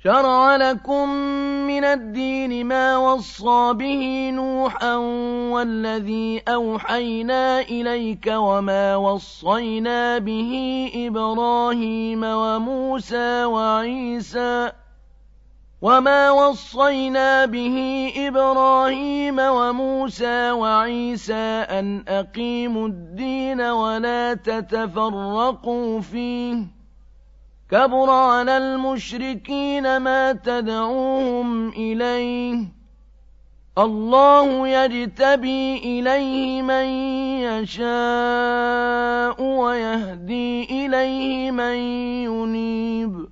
شرع لكم من الدين ما وصى به نوحا والذي أوحينا إليك وما وصينا به إبراهيم وموسى وعيسى أن أقيموا الدين ولا تتفرقوا فيه كبر على المشركين ما تدعوهم إليه الله يجتبي إليه من يشاء ويهدي إليه من ينيب